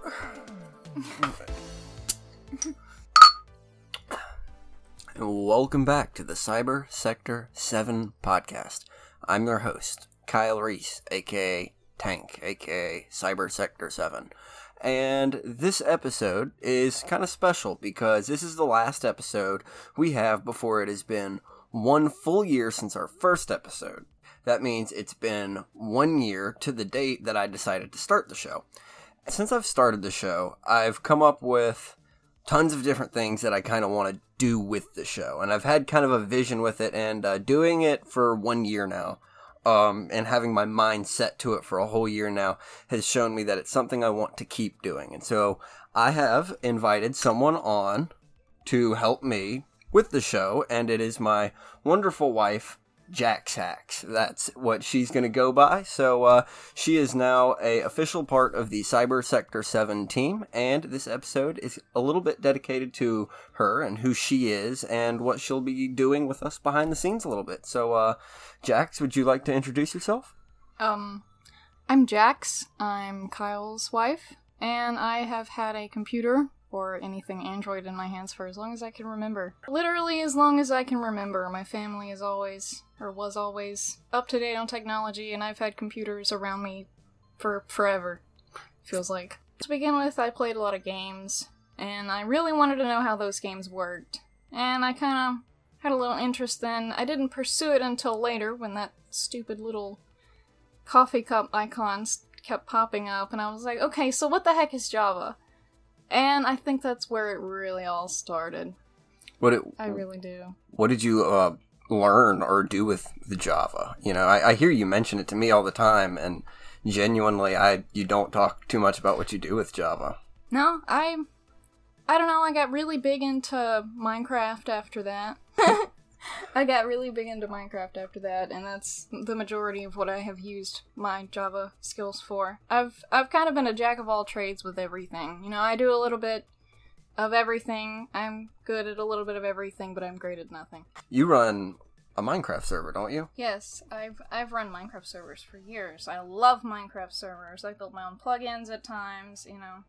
Welcome back to the Cyber Sector 7 podcast. I'm your host, Kyle Reese, aka Tank, aka Cyber Sector 7. And this episode is kind of special because this is the last episode we have before it has been 1 full year since our first episode. That means it's been 1 year to the date that I decided to start the show. Since I've started the show, I've come up with tons of different things that I kind of want to do with the show. And I've had kind of a vision with it, and doing it for 1 year now, and having my mind set to it for a whole year now has shown me that it's something I want to keep doing. And so I have invited someone on to help me with the show, and it is my wonderful wife, Jax Hacks. That's what she's going to go by. So she is now a official part of the Cyber Sector 7 team, and this episode is a little bit dedicated to her and who she is and what she'll be doing with us behind the scenes a little bit. So Jax, would you like to introduce yourself? I'm Jax. I'm Kyle's wife, and I have had a computer or anything Android in my hands for as long as I can remember. Literally as long as I can remember. My family is always, or was always, up to date on technology, and I've had computers around me for forever, feels like. To begin with, I played a lot of games, and I really wanted to know how those games worked. And I kind of had a little interest then. I didn't pursue it until later, when that stupid little coffee cup icons kept popping up, and I was like, okay, so what the heck is Java? And I think that's where it really all started. I really do. What did you learn or do with the Java? You know, I hear you mention it to me all the time, and genuinely, you don't talk too much about what you do with Java. No, I don't know, I got really big into Minecraft after that. And that's the majority of what I have used my Java skills for. I've kind of been a jack of all trades with everything. You know, I do a little bit of everything. I'm good at a little bit of everything, but I'm great at nothing. You run a Minecraft server, don't you? Yes, I've run Minecraft servers for years. I love Minecraft servers. I built my own plugins at times, you know.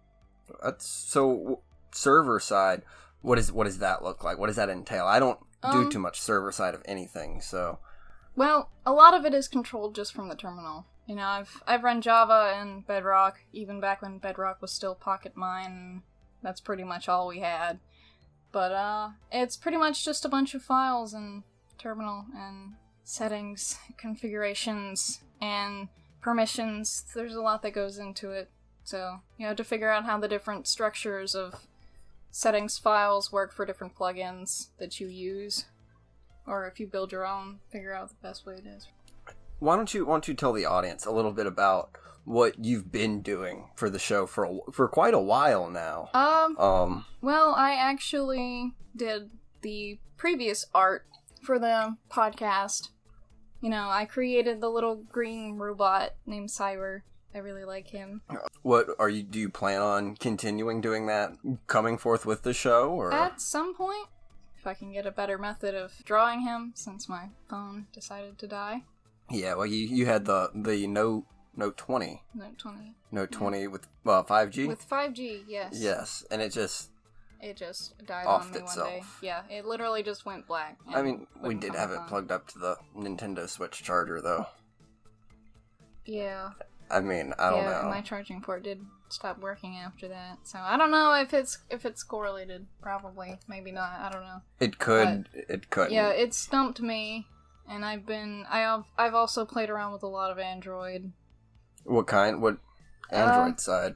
So server side, what does that look like? What does that entail? I don't do too much server side of anything, so. Well, a lot of it is controlled just from the terminal. You know, I've run Java and Bedrock, even back when Bedrock was still Pocket Mine. That's pretty much all we had. But, it's pretty much just a bunch of files and terminal and settings, configurations, and permissions. There's a lot that goes into it. So, you have to figure out how the different structures of settings files work for different plugins that you use. Or if you build your own, figure out the best way it is. Why don't you tell the audience a little bit about what you've been doing for the show for quite a while now? Well, I actually did the previous art for the podcast. You know, I created the little green robot named Cyber. I really like him. Do you plan on continuing doing that, coming forth with the show, or? At some point, if I can get a better method of drawing him, since my phone decided to die. Yeah, well, you had the Note 20. Note 20. Note 20 with 5G? With 5G, yes. Yes, and it just died offed on me itself. one day. Yeah, it literally just went black. I mean, we did have it plugged up to the Nintendo Switch charger, though. Yeah. I mean, I don't know. Yeah, my charging port did stop working after that. So I don't know if it's correlated. Probably, maybe not. I don't know. It could. It could. Yeah, it stumped me, and I've also played around with a lot of Android. What kind? What Android side?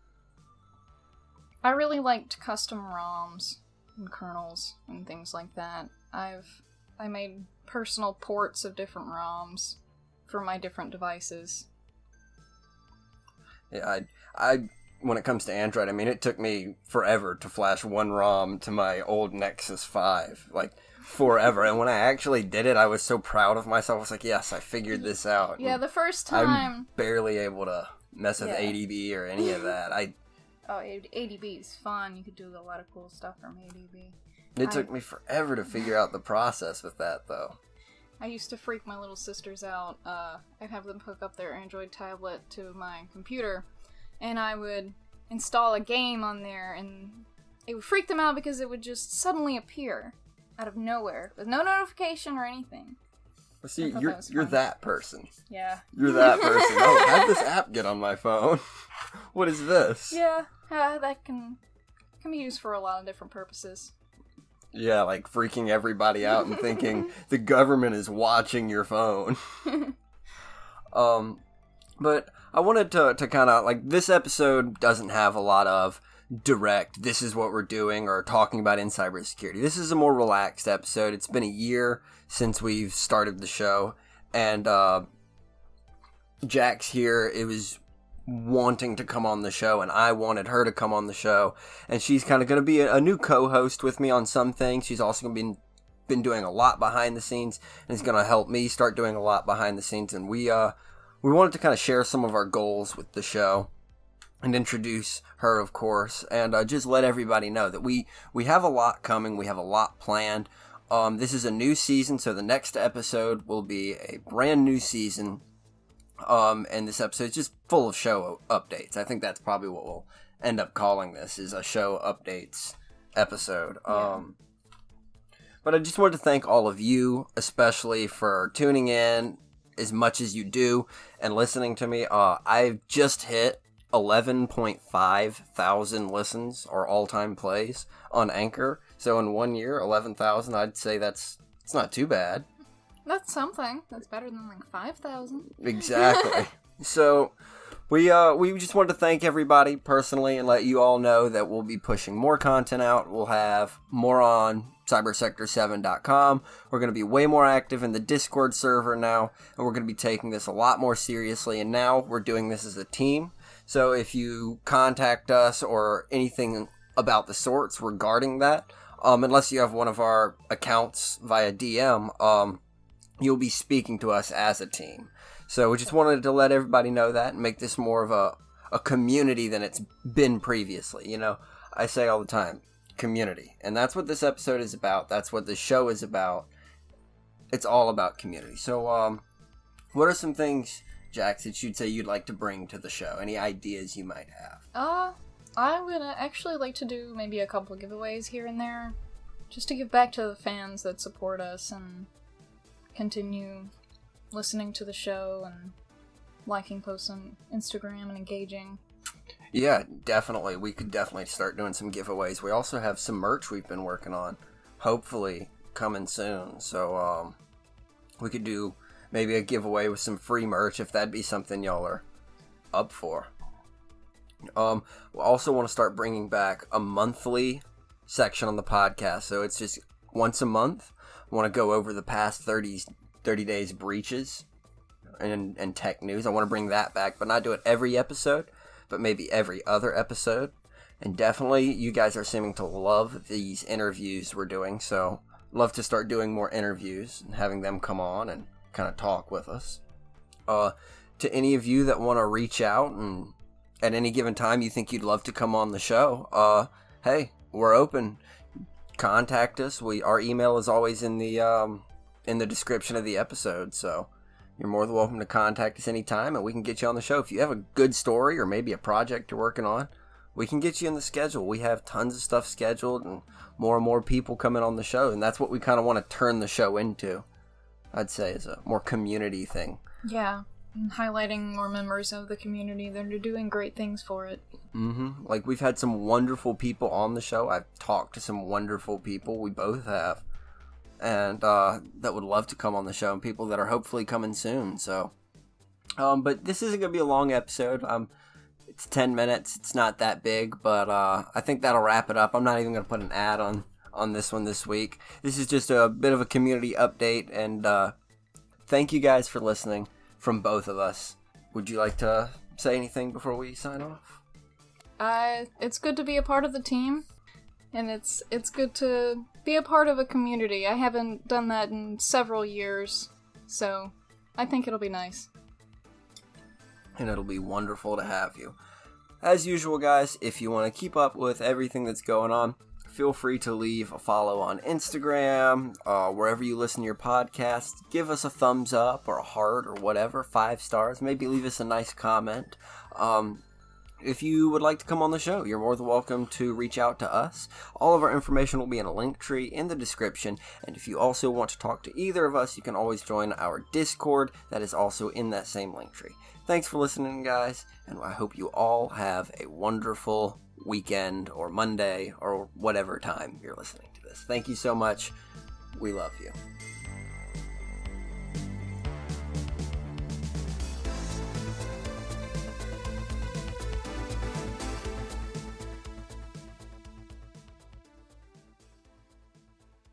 I really liked custom ROMs and kernels and things like that. I made personal ports of different ROMs for my different devices. Yeah, I when it comes to Android, I mean, it took me forever to flash one ROM to my old Nexus 5, like, forever. And when I actually did it, I was so proud of myself. I was like, yes, I figured this out. Yeah, the first time... I'm barely able to mess with ADB or any of that. ADB is fun. You could do a lot of cool stuff from ADB. It took me forever to figure out the process with that, though. I used to freak my little sisters out. I'd have them hook up their Android tablet to my computer, and I would install a game on there, and it would freak them out because it would just suddenly appear out of nowhere with no notification or anything. Well, see, you're that person. Yeah. You're that person. Oh, how'd this app get on my phone? What is this? Yeah, that can be used for a lot of different purposes. Yeah, like freaking everybody out and thinking the government is watching your phone. But I wanted to kind of, like, this episode doesn't have a lot of direct, this is what we're doing, or talking about in cybersecurity. This is a more relaxed episode. It's been a year since we've started the show, and Jax here, it was wanting to come on the show, and I wanted her to come on the show, and she's kind of going to be a new co-host with me on some things. She's also going to be been doing a lot behind the scenes, and is going to help me start doing a lot behind the scenes, and we wanted to kind of share some of our goals with the show and introduce her, of course, and just let everybody know that we have a lot coming. We have a lot planned. This is a new season, so the next episode will be a brand new season. And this episode is just full of show updates. I think that's probably what we'll end up calling this, is a show updates episode. Yeah. But I just wanted to thank all of you, especially for tuning in as much as you do and listening to me. I've just hit 11.5 thousand listens or all-time plays on Anchor. So in 1 year, 11,000, I'd say it's not too bad. That's something. That's better than like 5,000. Exactly. So we just wanted to thank everybody personally and let you all know that we'll be pushing more content out. We'll have more on cybersector7.com. We're going to be way more active in the Discord server now, and we're going to be taking this a lot more seriously, and now we're doing this as a team. So if you contact us or anything about the sorts regarding that, unless you have one of our accounts via DM, you'll be speaking to us as a team. So we just wanted to let everybody know that and make this more of a community than it's been previously. You know, I say all the time, community. And that's what this episode is about. That's what the show is about. It's all about community. So, what are some things, Jax, that you'd say you'd like to bring to the show? Any ideas you might have? I would actually like to do maybe a couple of giveaways here and there, just to give back to the fans that support us and continue listening to the show and liking posts on Instagram and engaging. Yeah, definitely. We could definitely start doing some giveaways. We also have some merch we've been working on, hopefully coming soon. So, we could do maybe a giveaway with some free merch if that'd be something y'all are up for. We also want to start bringing back a monthly section on the podcast. So it's just once a month. I want to go over the past 30 days breaches and tech news. I want to bring that back, but not do it every episode, but maybe every other episode. And definitely, you guys are seeming to love these interviews we're doing, so love to start doing more interviews and having them come on and kind of talk with us. To any of you that want to reach out and at any given time you think you'd love to come on the show, hey, we're open. Contact us. Our email is always in the description of the episode, so you're more than welcome to contact us anytime, and we can get you on the show. If you have a good story or maybe a project you're working on, we can get you in the schedule. We have tons of stuff scheduled and more people coming on the show, and that's what we kind of want to turn the show into, I'd say, is a more community thing. Yeah, and highlighting more members of the community that are doing great things for it. Mm-hmm. Like, we've had some wonderful people on the show. I've talked to some wonderful people. We both have. And that would love to come on the show, and people that are hopefully coming soon. So, but this isn't going to be a long episode. It's 10 minutes. It's not that big, but I think that'll wrap it up. I'm not even going to put an ad on this one this week. This is just a bit of a community update, and thank you guys for listening from both of us. Would you like to say anything before we sign off? It's good to be a part of the team, and it's good to be a part of a community. I haven't done that in several years, so I think it'll be nice. And it'll be wonderful to have you. As usual, guys, if you want to keep up with everything that's going on, feel free to leave a follow on Instagram, wherever you listen to your podcast. Give us a thumbs up or a heart or whatever, 5 stars. Maybe leave us a nice comment. if you would like to come on the show, you're more than welcome to reach out to us. All of our information will be in a link tree in the description, and if you also want to talk to either of us, you can always join our Discord that is also in that same link tree. Thanks for listening, guys, and I hope you all have a wonderful weekend or Monday or whatever time you're listening to this. Thank you so much. We love you.